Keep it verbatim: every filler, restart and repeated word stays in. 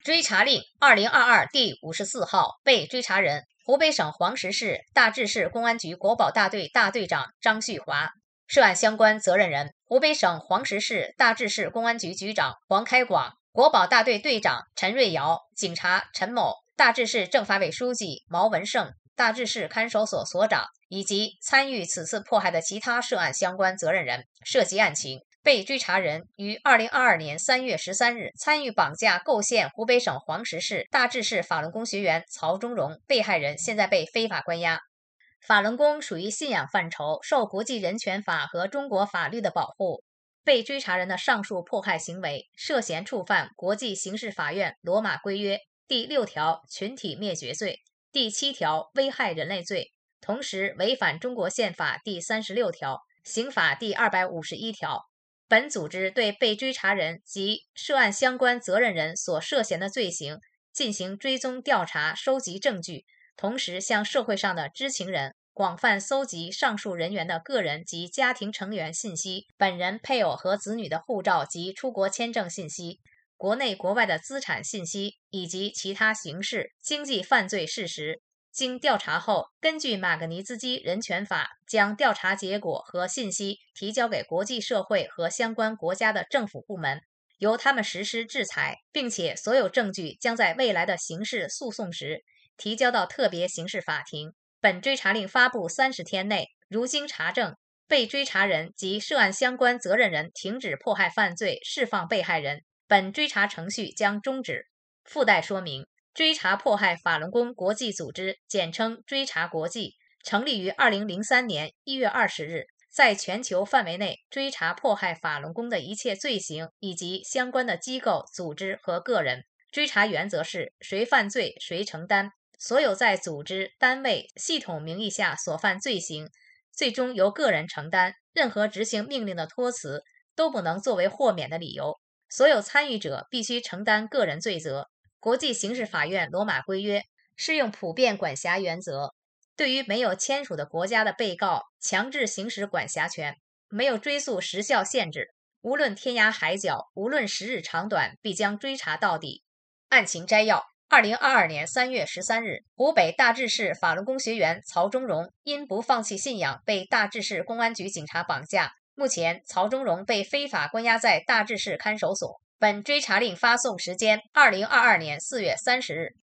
追查令二零二二第五十四号，被追查人湖北省黄石市大治市公安局国保大队大队长张旭华，涉案相关责任人湖北省黄石市大治市公安局局长黄开广，国保大队队长陈瑞瑶，警察陈某，大治市政法委书记毛文胜，大治市看守所所长以及参与此次迫害的其他涉案相关责任人。涉及案情，被追查人于二零二二年三月十三日参与绑架构陷湖北省黄石市大治市法轮功学员曹忠荣，被害人现在被非法关押。法轮功属于信仰范畴，受国际人权法和中国法律的保护。被追查人的上述迫害行为涉嫌触犯国际刑事法院罗马规约第六条群体灭绝罪、第七条危害人类罪，同时违反中国宪法第三十六条、刑法第二百五十一条。本组织对被追查人及涉案相关责任人所涉嫌的罪行进行追踪调查，收集证据，同时向社会上的知情人广泛搜集上述人员的个人及家庭成员信息，本人、配偶和子女的护照及出国签证信息，国内国外的资产信息以及其他刑事、经济犯罪事实。经调查后，根据马格尼兹基人权法，将调查结果和信息提交给国际社会和相关国家的政府部门，由他们实施制裁，并且所有证据将在未来的刑事诉讼时提交到特别刑事法庭。本追查令发布三十天内，如经查证，被追查人及涉案相关责任人停止迫害犯罪，释放被害人，本追查程序将终止。附带说明，追查迫害法轮功国际组织，简称追查国际，成立于二零零三年一月二十日，在全球范围内追查迫害法轮功的一切罪行以及相关的机构、组织和个人。追查原则是谁犯罪谁承担，所有在组织、单位、系统名义下所犯罪行，最终由个人承担，任何执行命令的托辞都不能作为豁免的理由，所有参与者必须承担个人罪责。国际刑事法院罗马规约适用普遍管辖原则，对于没有签署的国家的被告强制行使管辖权，没有追诉时效限制，无论天涯海角，无论时日长短，必将追查到底。案情摘要：二零二二年三月十三日，湖北大治市法轮功学员曹忠荣因不放弃信仰被大治市公安局警察绑架，目前曹忠荣被非法关押在大治市看守所。本追查令发送时间：二零二二年四月三十日。